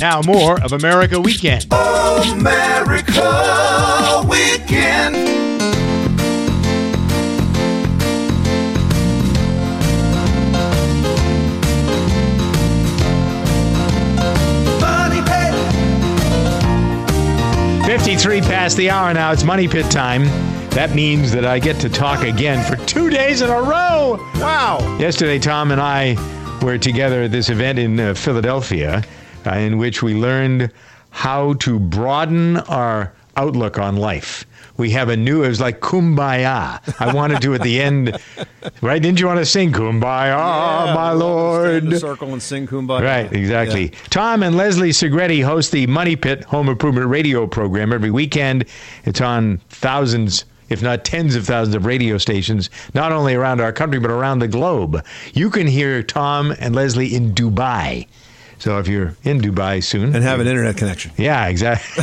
Now more of America Weekend. America Weekend. Money Pit. 53 past the hour now. It's Money Pit time. That means that I get to talk again for 2 days in a row. Wow. Yesterday, Tom and I were together at this event in Philadelphia in which we learned how to broaden our outlook on life. We have a new, it was like Kumbaya. I wanted to at the end, right? Didn't you want to sing Kumbaya, my Lord? Stand in a circle and sing Kumbaya. Right, exactly. Yeah. Tom and Leslie Segretti host the Money Pit Home Improvement Radio program every weekend. It's on thousands, if not tens of thousands of radio stations, not only around our country, but around the globe. You can hear Tom and Leslie in Dubai. So if you're in Dubai soon. And have an internet connection. Yeah, exactly.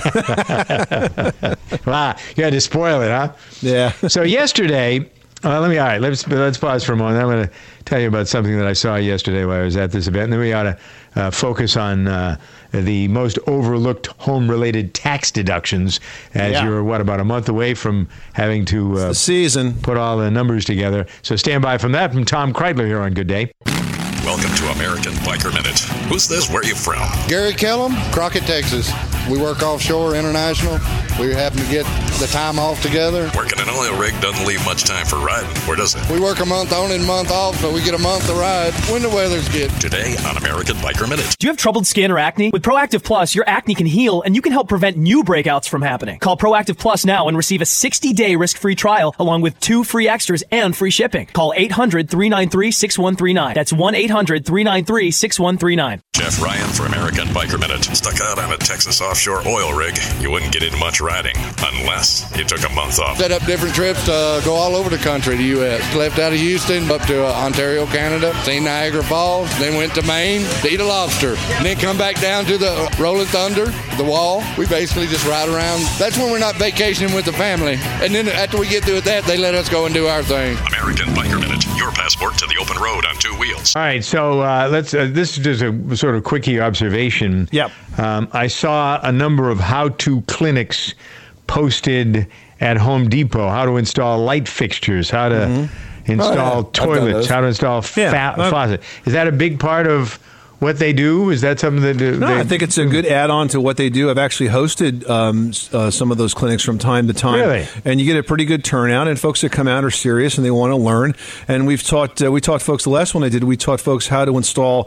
Wow, you had to spoil it, huh? Yeah. So yesterday, let's pause for a moment. I'm going to tell you about something that I saw yesterday while I was at this event. And then we ought to focus on the most overlooked home-related tax deductions as you're, about a month away from having to the season. Put all the numbers together. So stand by from that from Tom Kreitler here on Good Day. Welcome to American Biker Minute. Who's this? Where are you from? Gary Kellum, Crockett, Texas. We work offshore, international. We happen to get the time off together. Working an oil rig doesn't leave much time for riding. Where does it? We work a month on and a month off, so we get a month to ride when the weather's good. Today on American Biker Minute. Do you have troubled skin or acne? With Proactive Plus, your acne can heal and you can help prevent new breakouts from happening. Call Proactive Plus now and receive a 60-day risk-free trial along with 2 free extras and free shipping. Call 800-393-6139. That's 1-800-393-6139. Jeff Ryan for American Biker Minute. Stuck out on a Texas offshore oil rig, you wouldn't get into much riding unless you took a month off. Set up different trips to go all over the country, the U.S. Left out of Houston, up to Ontario, Canada, seen Niagara Falls, then went to Maine to eat a lobster, and then come back down to the Rolling Thunder, the Wall. We basically just ride around. That's when we're not vacationing with the family. And then after we get through with that, they let us go and do our thing. American Biker Minute, your passport to the open road on 2 wheels. All right, so let's. This is just a sort of quickie observation. Yep. I saw a number of how-to clinics posted at Home Depot. How to install light fixtures. How to install toilets. How to install faucet. Is that a big part of what they do? Is that something that I think it's a good add-on to what they do. I've actually hosted some of those clinics from time to time. Really? And you get a pretty good turnout, and folks that come out are serious and they want to learn. And we taught folks, the last one I did, we taught folks how to install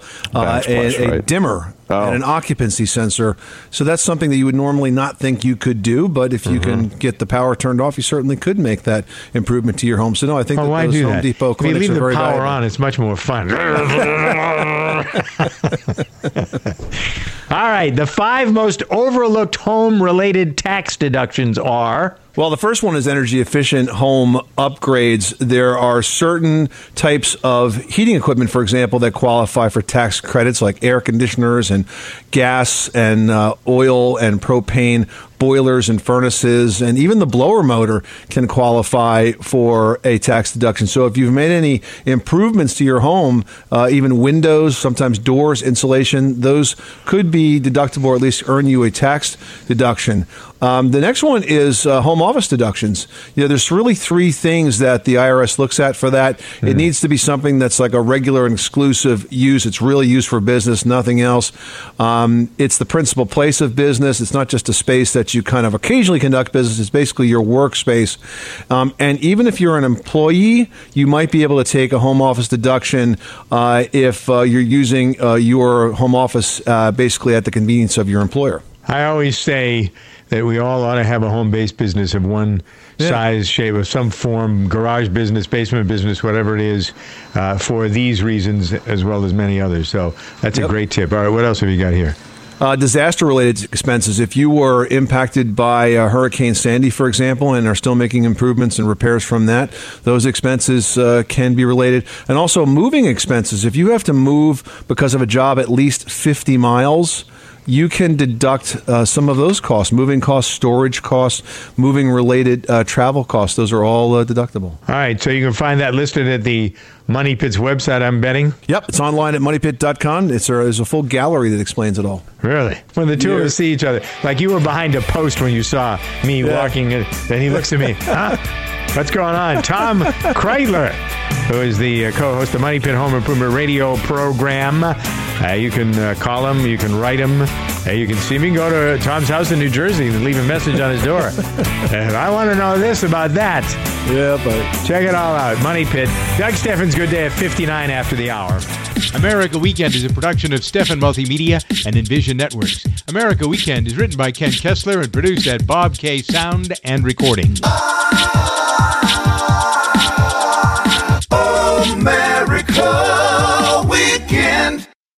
a dimmer and an occupancy sensor. So that's something that you would normally not think you could do, but if you can get the power turned off, you certainly could make that improvement to your home. So no, I think that those Home Depot clinics if you leave are very the power valuable. on, it's much more fun. All right, the 5 most overlooked home-related tax deductions are... Well, the first one is energy-efficient home upgrades. There are certain types of heating equipment, for example, that qualify for tax credits, like air conditioners and gas and oil and propane boilers and furnaces, and even the blower motor can qualify for a tax deduction. So if you've made any improvements to your home, even windows, sometimes doors, insulation, those could be deductible or at least earn you a tax deduction. The next one is home office deductions. There's really 3 things that the IRS looks at for that. It needs to be something that's like a regular and exclusive use. It's really used for business, nothing else. It's the principal place of business. It's not just a space that you kind of occasionally conduct business. It's basically your workspace. And even if you're an employee, you might be able to take a home office deduction if you're using your home office basically at the convenience of your employer. I always say that we all ought to have a home-based business of one size, shape, of some form, garage business, basement business, whatever it is, for these reasons as well as many others. So that's a great tip. All right, what else have you got here? Disaster-related expenses. If you were impacted by Hurricane Sandy, for example, and are still making improvements and repairs from that, those expenses can be related. And also moving expenses. If you have to move because of a job at least 50 miles, you can deduct some of those costs, moving costs, storage costs, moving related travel costs. Those are all deductible. All right, so you can find that listed at the Money Pit's website, I'm betting? Yep, it's online at moneypit.com. There's a full gallery that explains it all. Really? When the two of us see each other, like you were behind a post when you saw me walking, and then he looks at me, huh? What's going on? Tom Kreidler, who is the co-host of the Money Pit Home Improvement Radio program. You can call him, you can write him, you can see him. You can go to Tom's house in New Jersey and leave a message on his door. And I want to know this about that. Yeah, but check it all out. Money Pit. Doug Steffen's Good Day at 59 after the hour. America Weekend is a production of Steffen Multimedia and Envision Networks. America Weekend is written by Ken Kessler and produced at Bob K Sound and Recording.